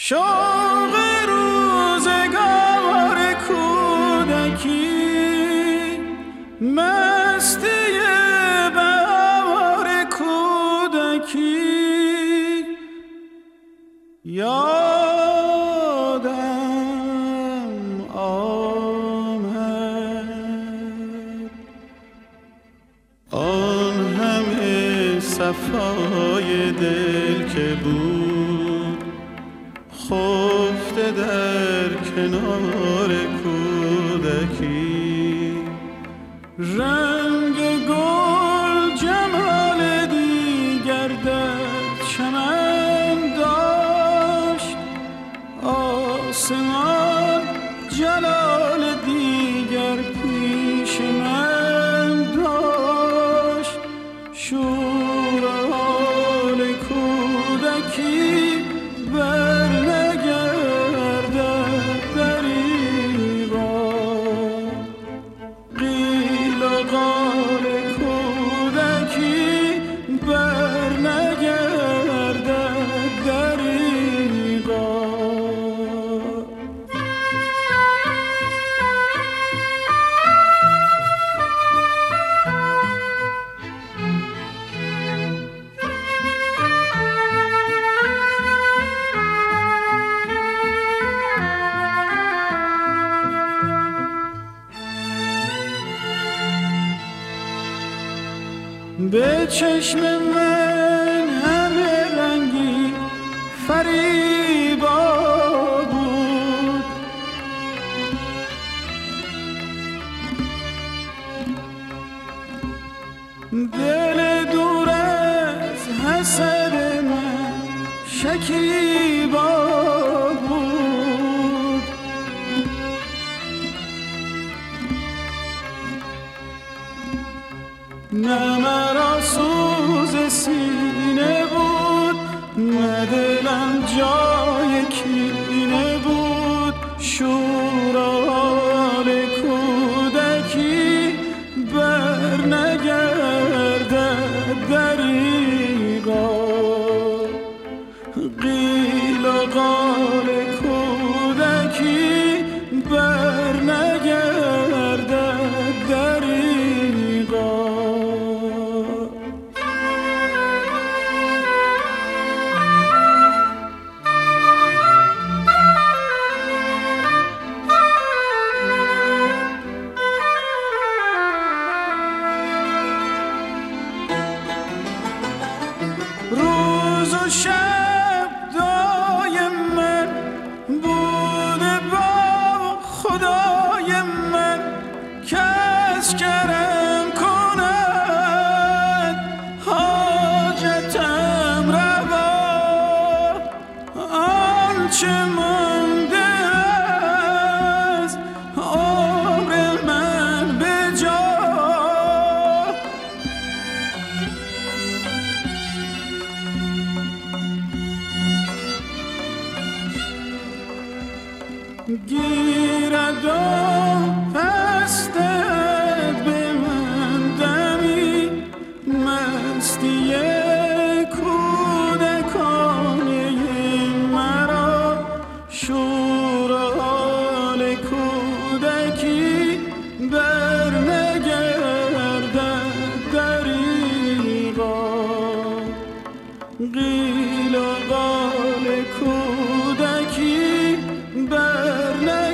شوق روزگار کودکی، مستی بهار کودکی، یادم آمد آن همه صفای دل که بود خفته در کنار کودکی. رنگ گل جمال دیگر در چمن داشت، آسمان جلال دیگر پیش من داشت. شور حال کودکی بر نگردد دریغا، قیل و قال کودکی بر نگردد دریغا. به چشم من همه رنگی فریبا بود، دل دور از حسد من شکیبا بود. نه مرا سوز سینه بود، نه دلم جای کینه بود. شور حال کودکی بر نگردد دریغا، قیل و قال کودکی بر نگردد دریغا. روز و شب دایم من بوده با خدای من، کس کرم کند حاجتم روا. آنچه مانده از عمر من به جا، گیرد و پستد به من دمی مستی کودکانه مرا. شور حال کودکی بر نگردد دریغا، قیل و قال کودکی بر